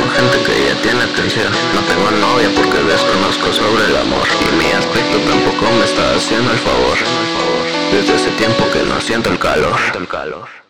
con gente que ya tiene atención. No tengo novia porque desconozco sobre el amor, y mi aspecto tampoco me está haciendo el favor. Desde hace tiempo que no siento el calor.